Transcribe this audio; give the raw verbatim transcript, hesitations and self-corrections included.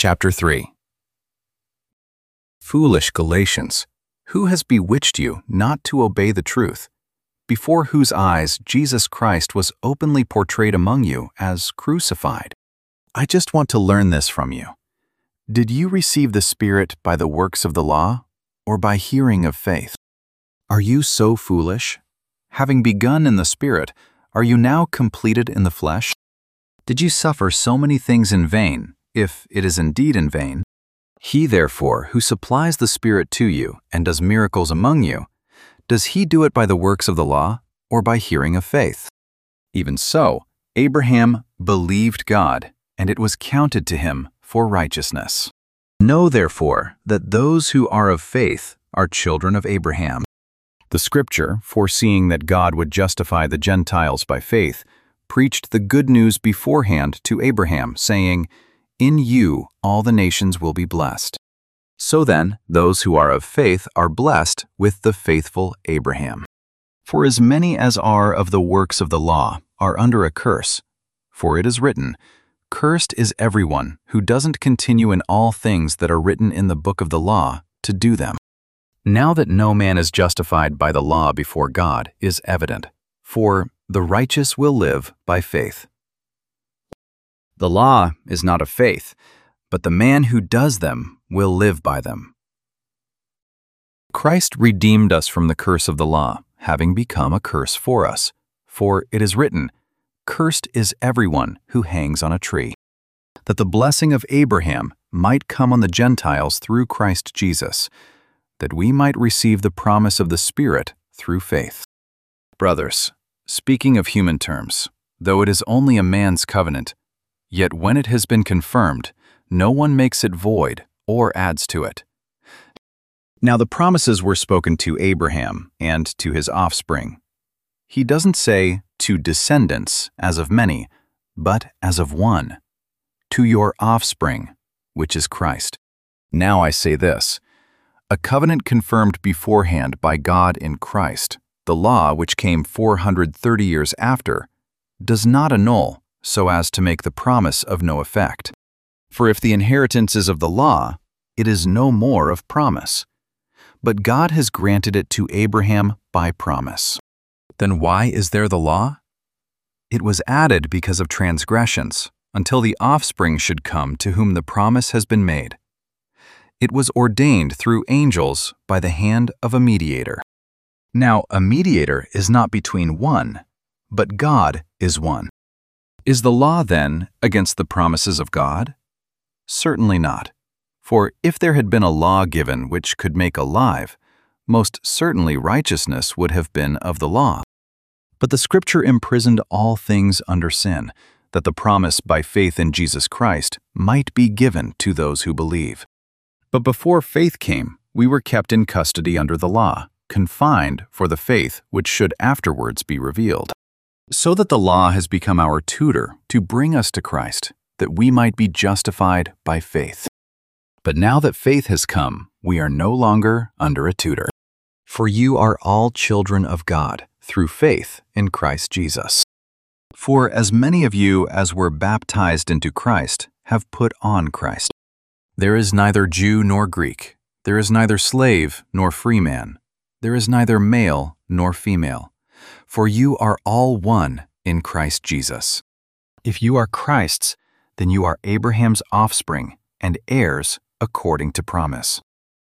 Chapter three. Foolish Galatians, who has bewitched you not to obey the truth, before whose eyes Jesus Christ was openly portrayed among you as crucified? I just want to learn this from you. Did you receive the Spirit by the works of the law, or by hearing of faith? Are you so foolish? Having begun in the Spirit, are you now completed in the flesh? Did you suffer so many things in vain, if it is indeed in vain? He therefore who supplies the Spirit to you and does miracles among you, does he do it by the works of the law, or by hearing of faith? Even so, Abraham believed God, and it was counted to him for righteousness. Know therefore that those who are of faith are children of Abraham. The Scripture, foreseeing that God would justify the Gentiles by faith, preached the good news beforehand to Abraham, saying, "In you all the nations will be blessed." So then, those who are of faith are blessed with the faithful Abraham. For as many as are of the works of the law are under a curse, for it is written, "Cursed is everyone who doesn't continue in all things that are written in the book of the law to do them." Now that no man is justified by the law before God is evident, for the righteous will live by faith. The law is not of faith, but the man who does them will live by them. Christ redeemed us from the curse of the law, having become a curse for us. For it is written, "Cursed is everyone who hangs on a tree," that the blessing of Abraham might come on the Gentiles through Christ Jesus, that we might receive the promise of the Spirit through faith. Brothers, speaking of human terms, though it is only a man's covenant, yet when it has been confirmed, no one makes it void or adds to it. Now the promises were spoken to Abraham and to his offspring. He doesn't say, "to descendants, as of many," but as of one, "to your offspring," which is Christ. Now I say this, a covenant confirmed beforehand by God in Christ, the law which came four hundred thirty years after, does not annul so as to make the promise of no effect. For if the inheritance is of the law, it is no more of promise. But God has granted it to Abraham by promise. Then why is there the law? It was added because of transgressions, until the offspring should come to whom the promise has been made. It was ordained through angels by the hand of a mediator. Now a mediator is not between one, but God is one. Is the law then against the promises of God? Certainly not. For if there had been a law given which could make alive, most certainly righteousness would have been of the law. But the Scripture imprisoned all things under sin, that the promise by faith in Jesus Christ might be given to those who believe. But before faith came, we were kept in custody under the law, confined for the faith which should afterwards be revealed. So that the law has become our tutor to bring us to Christ, that we might be justified by faith. But now that faith has come, we are no longer under a tutor. For you are all children of God, through faith in Christ Jesus. For as many of you as were baptized into Christ have put on Christ. There is neither Jew nor Greek, there is neither slave nor free man, there is neither male nor female, for you are all one in Christ Jesus. If you are Christ's, then you are Abraham's offspring and heirs according to promise.